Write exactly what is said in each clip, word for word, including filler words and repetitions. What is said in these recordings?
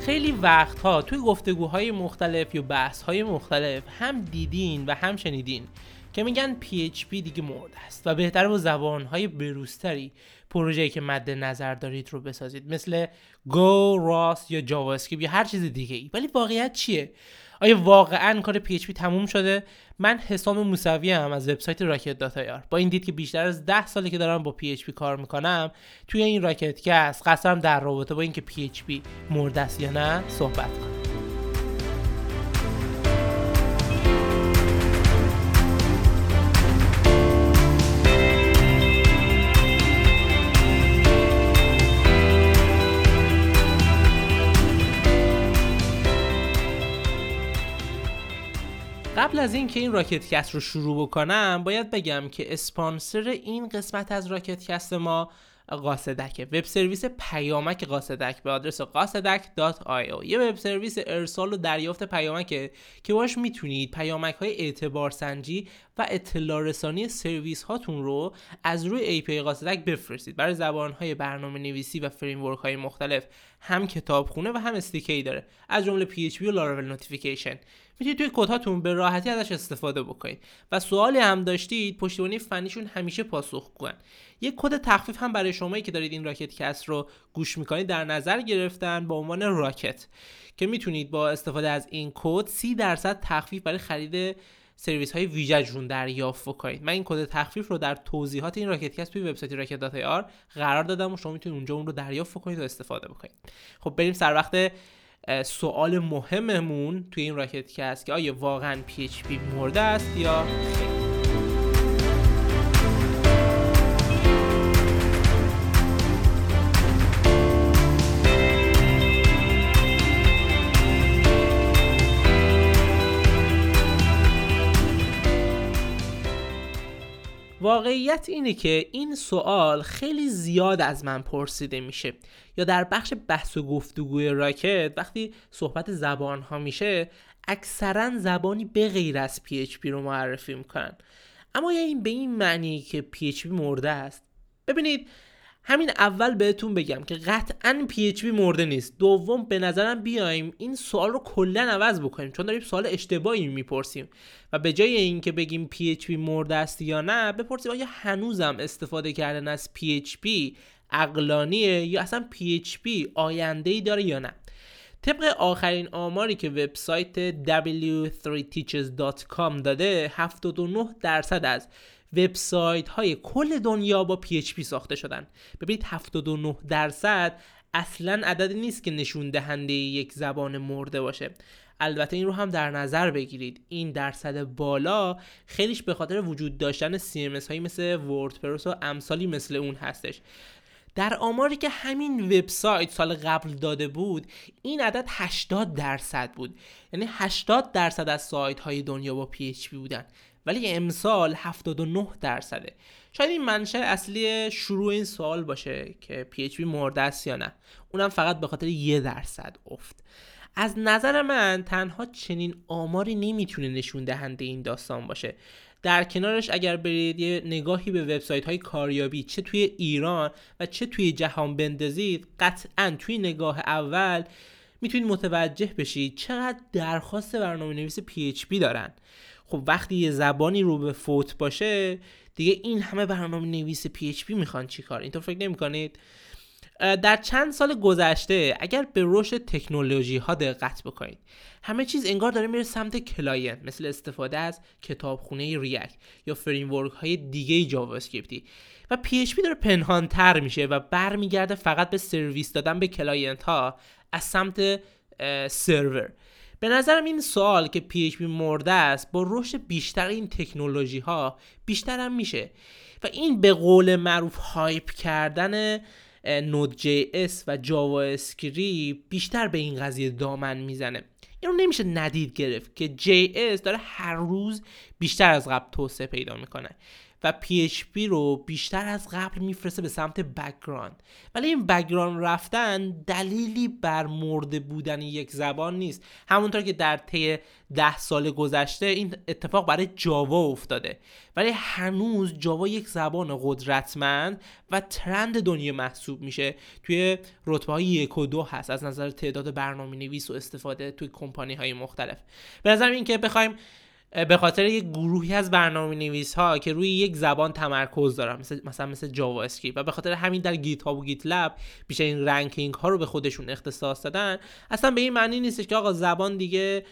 خیلی وقتها توی گفتگوهای مختلف یا بحث‌های مختلف هم دیدین و هم شنیدین که میگن پی اچ پی دیگه مرده است و بهتره با زبان‌های بروزتری پروژه‌ای که مد نظر دارید رو بسازید، مثل گو، راست یا جاوا اسکریپت یا هر چیز دیگه‌ای. ولی واقعیت چیه؟ آیا واقعاً کار پی اچ پی تموم شده؟ من حسام موسوی ام از وبسایت راکت دات آی آر. با این دید که بیشتر از ده ساله که دارم با پی اچ پی کار میکنم، توی این راکت کست قصدم در رابطه با اینکه پی اچ پی مرده است یا نه صحبت کنم. قبل از این که این راکت کست رو شروع بکنم باید بگم که اسپانسر این قسمت از راکت کست ما قاصدک، وب سرویس پیامک قاصدک به آدرس قاصدک دات آی او. یه وب سرویس ارسال و دریافت پیامکه که باش میتونید پیامک های اعتبار سنجی و اطلاع رسانی سرویس هاتون رو از روی ای پی آی قاصدک بفرستید برای زبان های برنامه نویسی و فریم ورک های مختلف. هم کتابخونه و هم استیکی داره، از جمله پی اچ پی و لاراول نوتیفیکیشن. میتونید توی کدهاتون به راحتی ازش استفاده بکنید و سوالی هم داشتید پشتیبانی فنیشون همیشه پاسخگوئن. یک کد تخفیف هم برای شمایی که دارید این راکت کست رو گوش میکنید در نظر گرفتن با عنوان راکت، که میتونید با استفاده از این کد سی درصد تخفیف برای خرید سرویس های ویژه‌شون دریافت کنید. من این کد تخفیف رو در توضیحات این راکت کست توی وبسایت راکت دات آی آر قرار دادم و شما میتونید اونجا اون رو دریافت کنید و استفاده بکنید. خب بریم سر وقت سوال مهممون توی این راکت کست که آیا واقعا پی اچ پی مرده است یا خیر. واقعیت اینه که این سوال خیلی زیاد از من پرسیده میشه، یا در بخش بحث و گفتگوی راکت وقتی صحبت زبان ها میشه اکثرا زبانی به غیر از پی اچ پی رو معرفی میکنن. اما یعنی به این معنی که پی اچ پی مرده است؟ ببینید، همین اول بهتون بگم که قطعاً پی اچ پی مرده نیست. دوم، به نظرم بیایم این سوال رو کلاً عوض بکنیم، چون داریم سوال اشتباهی میپرسیم و به جای این که بگیم پی اچ پی مرده است یا نه، بپرسیم آیا هنوزم استفاده کردن از پی اچ پی عقلانیه یا اصلا پی اچ پی آینده‌ای داره یا نه. طبق آخرین آماری که وبسایت دبلیو سری تیچرز دات کام داده، هفتاد و نه درصد از وبسایت های کل دنیا با پی اچ پی ساخته شدن. ببینید هفتاد و نه درصد اصلا عددی نیست که نشون دهنده یک زبان مرده باشه. البته این رو هم در نظر بگیرید، این درصد بالا خیلیش به خاطر وجود داشتن سی ام اس هایی مثل وردپرس و امثالی مثل اون هستش. در آماری که همین وبسایت سال قبل داده بود این عدد هشتاد درصد بود، یعنی هشتاد درصد از سایت های دنیا با پی اچ پی بودن، ولی امسال هفتاد و نه درصده. شاید این منشأ اصلی شروع این سوال باشه که پی اچ پی مرده است یا نه، اونم فقط به خاطر یه درصد افت. از نظر من تنها چنین آماری نمیتونه نشون دهنده این داستان باشه. در کنارش اگر برید یه نگاهی به وبسایت های کاریابی چه توی ایران و چه توی جهان بندازید، قطعاً توی نگاه اول میتونید متوجه بشید چقدر درخواست برنامه نویس پی اچ پی دارن. خب وقتی یه زبانی رو به فوت باشه دیگه این همه برنامه نویس پی اچ پی میخوان چی کار؟ اینطور فکر نمی کنید؟ در چند سال گذشته اگر به رشد تکنولوژی ها دقت بکنید، همه چیز انگار داره میره سمت کلاینت، مثل استفاده از کتابخونه ریاکت یا فریم ورک های دیگه جاوا اسکریپتی، و پی اچ پی داره پنهان تر میشه و برمیگرده فقط به سرویس دادن به کلاینت ها از سمت سرور. به نظرم این سوال که پی اچ پی مرده است با رشد بیشتر این تکنولوژی ها بیشتر هم میشه و این به قول معروف هایپ کردن نود جی اس و جاوا اسکریپت بیشتر به این قضیه دامن میزنه. اینو نمیشه ندید گرفت که جی اس داره هر روز بیشتر از قبل توسعه پیدا میکنه و پی اچ پی رو بیشتر از قبل میفرسته به سمت بک‌گراند. ولی این بک‌گراند رفتن دلیلی بر مرده بودن یک زبان نیست. همونطور که در طی ده سال گذشته این اتفاق برای جاوا افتاده، ولی هنوز جاوا یک زبان قدرتمند و ترند دنیا محسوب میشه. توی رتبه های یک و دو هست از نظر تعداد برنامه نویس و استفاده توی کمپانی های مختلف. به نظر این که بخوایم به خاطر یک گروهی از برنامه نویس ها که روی یک زبان تمرکز دارن، مثل مثلا مثل جاوا اسکریپت، و به خاطر همین در گیت هاب و گیت لب بیشتر این رنکینگ ها رو به خودشون اختصاص دادن، اصلا به این معنی نیستش که آقا زبان دیگه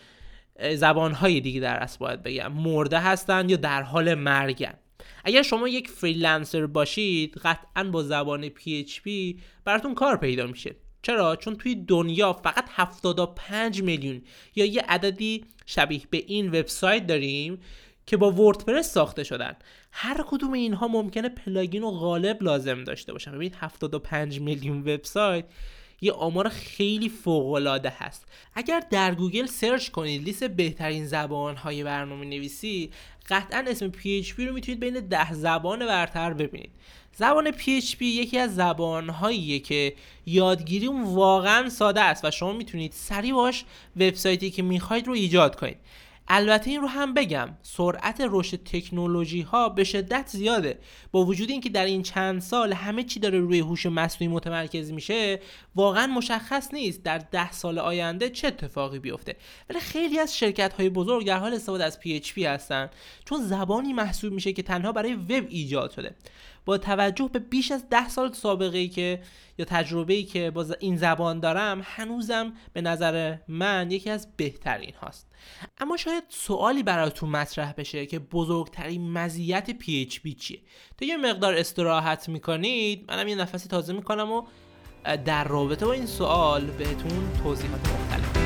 زبان های دیگه در اصل باید بگم مرده هستن یا در حال مرگن. اگر شما یک فریلنسر باشید قطعاً با زبان پی اچ پی براتون کار پیدا میشه. چرا؟ چون توی دنیا فقط هفتاد و پنج میلیون یا یه عددی شبیه به این وبسایت داریم که با وردپرس ساخته شدن. هر کدوم اینها ممکنه پلاگین و قالب لازم داشته باشن. ببینید هفتاد و پنج میلیون وبسایت یه آمار خیلی فوق‌العاده هست. اگر در گوگل سرچ کنید لیست بهترین زبان‌های برنامه نویسی، قطعاً اسم پی اچ پی رو میتونید بین ده زبان برتر ببینید. زبان پی اچ پی یکی از زبان‌هاییه که یادگیری اون واقعاً ساده است و شما میتونید سریع باش وبسایتی که میخواید رو ایجاد کنید. البته این رو هم بگم سرعت رشد تکنولوژی ها به شدت زیاده. با وجود اینکه در این چند سال همه چی داره روی هوش مصنوعی متمرکز میشه، واقعا مشخص نیست در ده سال آینده چه اتفاقی بیفته. ولی خیلی از شرکت های بزرگ در حال استفاده از پی اچ پی هستن، چون زبانی محسوب میشه که تنها برای وب ایجاد شده. با توجه به بیش از ده سال سابقه‌ای که یا تجربه‌ای که با این زبان دارم، هنوزم به نظر من یکی از بهترین هاست. اما شاید سوالی براتون مطرح بشه که بزرگترین مزیت پی اچ پی چیه؟ تا یه مقدار استراحت میکنید منم یه نفسی تازه میکنم و در رابطه با این سوال بهتون توضیحات مختلف.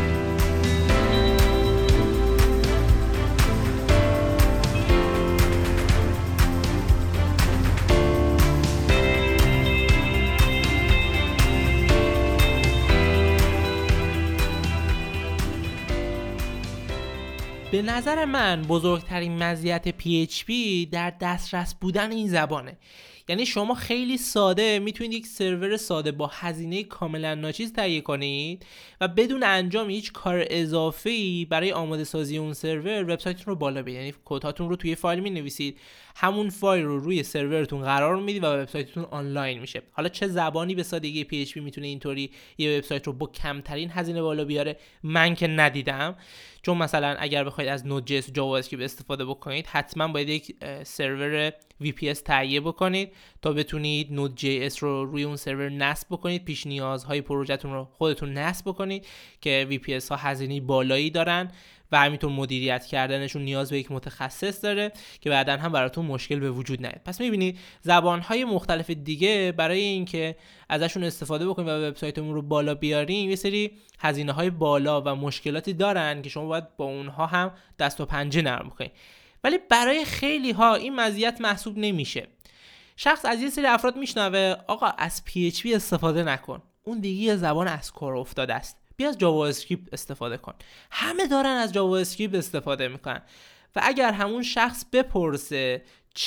به نظر من بزرگترین مزیت پی اچ پی در دسترس بودن این زبانه. یعنی شما خیلی ساده میتونید یک سرور ساده با هزینه کاملا ناچیز تهیه کنید و بدون انجام هیچ کار اضافه‌ای برای آماده سازی اون سرور وبسایتتون رو بالا ببرید. یعنی کدهاتون رو توی فایل می‌نویسید، همون فایل رو روی سرورتون قرار میدید و وبسایتتون آنلاین میشه. حالا چه زبانی به سادگی پی اچ پی میتونه اینطوری یه وبسایت رو با کمترین هزینه بالا بیاره؟ من که ندیدم. چون مثلا اگر بخواید از نود جی اس و جاوا اسکریپت استفاده بکنید حتما باید یک سرور وی پی اس تهیه بکنید تا بتونید نود جی اس رو روی اون سرور نصب بکنید، پیش نیازهای پروژهتون رو خودتون نصب بکنید که وی پی اس ها هزینه بالایی دارن و همینطور مدیریت کردنشون نیاز به یک متخصص داره که بعداً هم براتون مشکل به وجود نیاد. پس می‌بینید زبان‌های مختلف دیگه برای اینکه ازشون استفاده بکنیم و وبسایتمون رو بالا بیاریم یه سری هزینه‌های بالا و مشکلاتی دارن که شما باید با اونها هم دست و پنجه نرم کنید. ولی برای خیلی‌ها این مزیت محسوب نمیشه. شخص از یه سری افراد میشنوه آقا از پی اچ پی استفاده نکن، اون دیگه یه زبان از کار افتاده است، بیا از جاوا اسکریپت استفاده کن. همه دارن از جاوا اسکریپت استفاده میکنن و اگر همون شخص بپرسه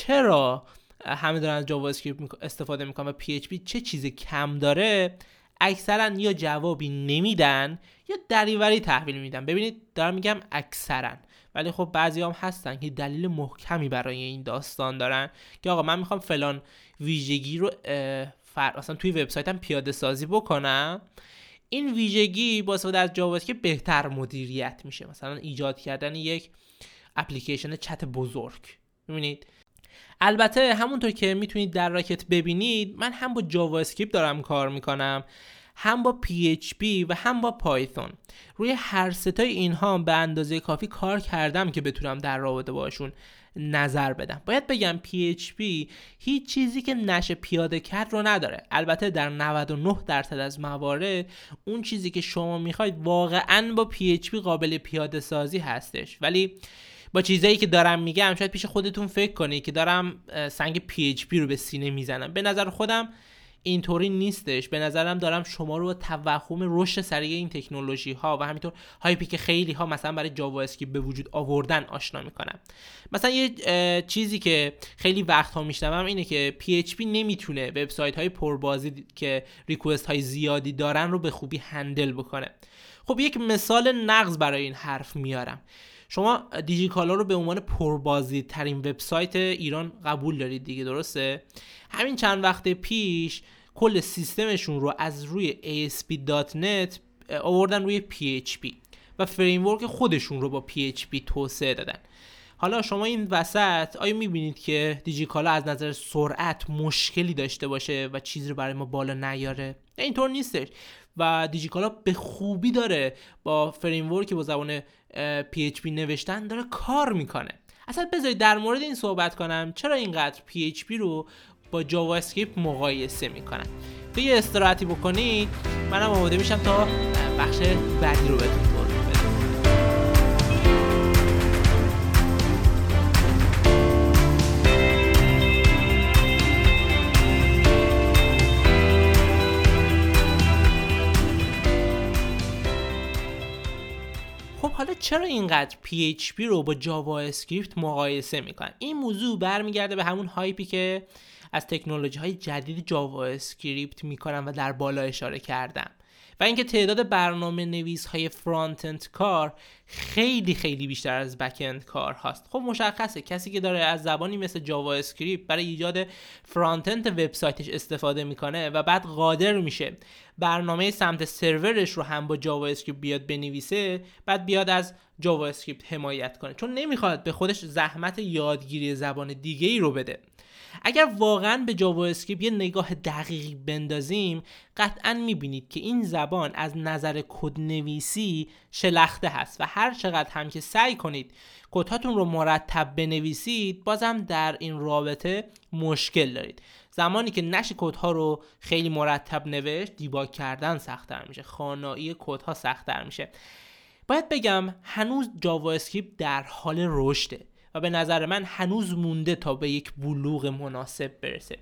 چرا همه دارن از جاوا اسکریپت استفاده میکنن و پی اچ پی چه چیز کم داره، اکثرا یا جوابی نمیدن یا دریوری تحویل میدن. ببینید دارم میگم اکثرا، ولی خب بعضی هم هستن که دلیل محکمی برای این داستان دارن که آقا من میخوام فلان ویژگی رو فر... اصلا توی وبسایتم پیاده سازی بکنم، این ویژگی با استفاده از جاوا اسکریپت بهتر مدیریت میشه. مثلا ایجاد کردن یک اپلیکیشن چت بزرگ. ببینید البته همونطور که میتونید در راکت ببینید من هم با جاوا اسکریپت دارم کار میکنم، هم با پی اچ پی و هم با پایتون. روی هر ستای اینها به اندازه کافی کار کردم که بتونم در رابطه باشون نظر بدم. باید بگم پی اچ پی هیچ چیزی که نشه پیاده کرد رو نداره. البته در نود و نه درصد از موارد اون چیزی که شما میخواید واقعاً با پی اچ پی قابل پیاده سازی هستش. ولی با چیزایی که دارم میگم شاید پیش خودتون فکر کنید که دارم سنگ پی اچ پی رو به سینه میزنم. به نظر خودم اینطوری نیستش. به نظرم دارم شما رو با توهم رشد سریع این تکنولوژی ها و همینطور هایپی که خیلی ها مثلا برای جاوا اسکریپت به وجود آوردن آشنا میکنم. مثلا یه چیزی که خیلی وقت ها میشنوم اینه که پی اچ پی نمیتونه وبسایت های پربازی که ریکوست های زیادی دارن رو به خوبی هندل بکنه. خب یک مثال نقض برای این حرف میارم. شما دیجیکالا رو به عنوان پربازدید ترین وبسایت ایران قبول دارید دیگه، درسته؟ همین چند وقت پیش کل سیستمشون رو از روی ای اس پی دات نت آوردن روی پی اچ پی و فریم ورک خودشون رو با پی اچ پی توسعه دادن. حالا شما این وسط آیا میبینید که دیجیکالا از نظر سرعت مشکلی داشته باشه و چیزی رو برای ما بالا نیاره؟ اینطور نیستش و دیجیکالا به خوبی داره با فریم ورکی با زبان پی اچ پی نوشتن داره کار میکنه. اصلا بذارید در مورد این صحبت کنم چرا اینقدر پی اچ پی رو با جاوا اسکریپت مقایسه میکنن. تو یه استراحتی بکنید، منم آماده میشم تا بخش بعدی رو بهتون توضیح بدم. خب حالا چرا اینقدر پی اچ پی رو با جاوا اسکریپت مقایسه میکنن؟ این موضوع برمیگرده به همون هایپی که از تکنولوژی های جدید جاوا اسکریپت میکنن و در بالا اشاره کردم و اینکه تعداد برنامه نویس های فرانت اند کار خیلی خیلی بیشتر از بک اند کار هاست. خب مشخصه کسی که داره از زبانی مثل جاوا اسکریپت برای ایجاد فرانت اند وبسایتش استفاده میکنه و بعد قادر میشه برنامه سمت سرورش رو هم با جاوا اسکریپت بیاد بنویسه، بعد بیاد از جاوا اسکریپت حمایت کنه، چون نمیخواد به خودش زحمت یادگیری زبان دیگه ای رو بده. اگر واقعا به جاوا اسکریپت یه نگاه دقیقی بندازیم، قطعا میبینید که این زبان از نظر کدنویسی شلخته هست و هر چقدر هم که سعی کنید کدهاتون رو مرتب بنویسید، بازم در این رابطه مشکل دارید. زمانی که نشه کدها رو خیلی مرتب نوشت، دیباگ کردن سخت‌تر میشه، خوانایی کدها سخت‌تر میشه. باید بگم هنوز جاوا اسکریپت در حال رشده و به نظر من هنوز مونده تا به یک بلوغ مناسب برسه.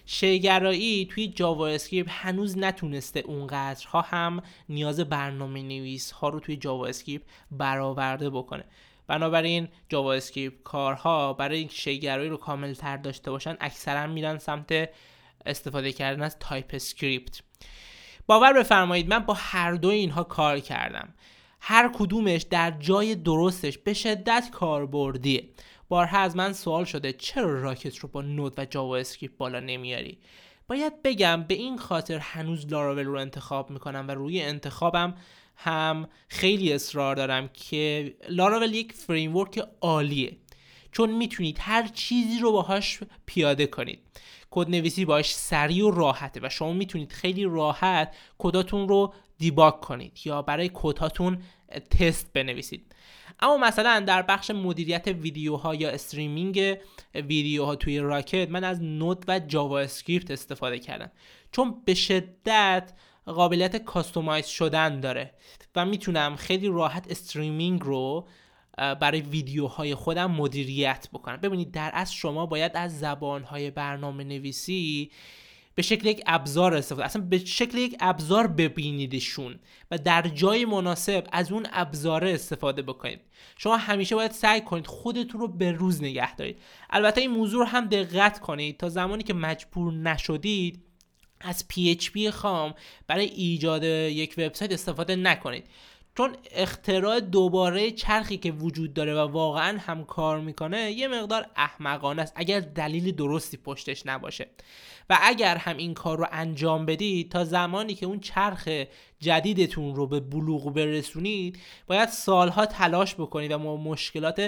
شی‌گرایی توی جاوا اسکریپت هنوز نتونسته اونقدرها هم نیاز برنامه نویس ها رو توی جاوا اسکریپت برآورده بکنه. بنابراین جاوا اسکریپت کارها برای اینکه شی‌گرایی رو کامل تر داشته باشن اکثرا میرن سمت استفاده کردن از تایپ اسکریپت. باور بفرمایید من با هر دو اینها کار کردم. هر کدومش در جای درستش به شدت کاربردیه. بارها از من سوال شده چرا راکت رو با نود و جاوا اسکریپت بالا نمیاری؟ باید بگم به این خاطر هنوز لاراول رو انتخاب میکنم و روی انتخابم هم خیلی اصرار دارم که لاراول یک فریم ورک عالیه، چون میتونید هر چیزی رو باهاش پیاده کنید. کد نویسی باهاش سریع و راحته و شما میتونید خیلی راحت کداتون رو دیباگ کنید یا برای کدهاتون تست بنویسید. اما مثلا در بخش مدیریت ویدیوها یا استریمینگ ویدیوها توی راکت من از نود و جاوا اسکریپت استفاده کردم، چون به شدت قابلیت کاستومایز شدن داره و میتونم خیلی راحت استریمینگ رو برای ویدیوهای خودم مدیریت بکنم. ببینید در اصل شما باید از زبانهای برنامه نویسی به شکل یک ابزار استفاده، اصلا به شکل یک ابزار ببینیدشون و در جای مناسب از اون ابزار استفاده بکنید. شما همیشه باید سعی کنید خودتون رو به روز نگه دارید. البته این موضوع رو هم دقت کنید تا زمانی که مجبور نشدید از پی اچ پی خام برای ایجاد یک وبسایت استفاده نکنید، چون اختراع دوباره چرخی که وجود داره و واقعا هم کار میکنه یه مقدار احمقانه است اگر دلیل درستی پشتش نباشه. و اگر هم این کار رو انجام بدید تا زمانی که اون چرخ جدیدتون رو به بلوغ برسونید باید سالها تلاش بکنید و با مشکلات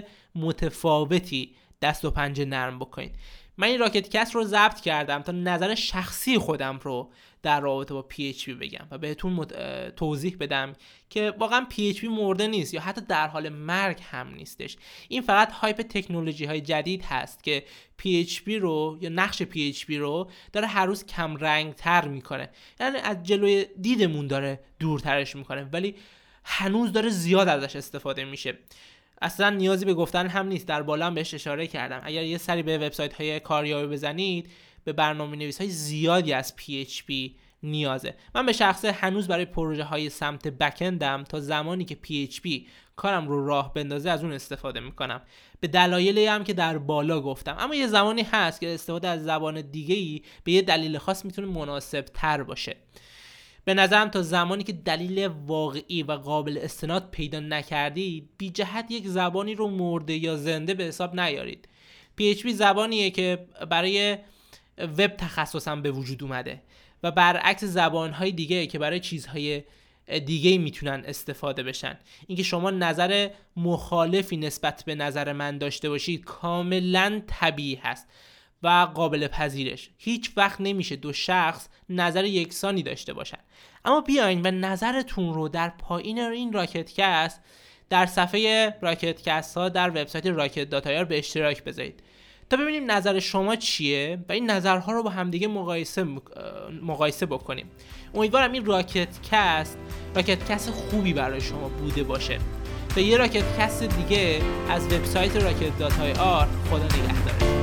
متفاوتی دست و پنجه نرم بکنید. من این راکت کست رو ضبط کردم تا نظر شخصی خودم رو در رابطه با پی اچ پی بگم و بهتون مت... توضیح بدم که واقعا پی اچ پی مرده نیست یا حتی در حال مرگ هم نیستش. این فقط هایپ تکنولوژی های جدید هست که پی اچ پی رو یا نقش پی اچ پی رو داره هر روز کم رنگ تر میکنه، یعنی از جلوی دیدمون داره دورترش میکنه، ولی هنوز داره زیاد ازش استفاده میشه. اصلا نیازی به گفتن هم نیست، در بالا هم بهش اشاره کردم. اگر یه سری به وبسایت های کاریابی بزنید به برنامه‌نویس‌های زیادی از پی اچ پی نیازه. من به شخصه هنوز برای پروژه های سمت بکندم تا زمانی که پی اچ پی کارم رو راه بندازه از اون استفاده میکنم، به دلایلی هم که در بالا گفتم. اما یه زمانی هست که استفاده از زبان دیگه‌ای به یه دلیل خاص میتونه مناسب تر باشه. به نظرم تا زمانی که دلیل واقعی و قابل استناد پیدا نکردید، بی جهت یک زبانی رو مرده یا زنده به حساب نیارید. پی اچ پی زبانیه که برای وب تخصصا به وجود اومده و برعکس زبانهای دیگه که برای چیزهای دیگه میتونن استفاده بشن. اینکه شما نظر مخالفی نسبت به نظر من داشته باشید کاملا طبیعی هست و قابل پذیرش. هیچ وقت نمیشه دو شخص نظر یکسانی داشته باشن. اما بیاین و نظرتون رو در پایین این راکتکست در صفحه راکتکست ها در وبسایت راکت دات آی آر به اشتراک بذارید تا ببینیم نظر شما چیه و این نظرها رو با همدیگه مقایسه مقایسه بکنیم. امیدوارم این راکتکست راکتکست خوبی برای شما بوده باشه. تا یه راکتکست دیگه از وبسایت راکت دات آی آر، خدا نگهدار.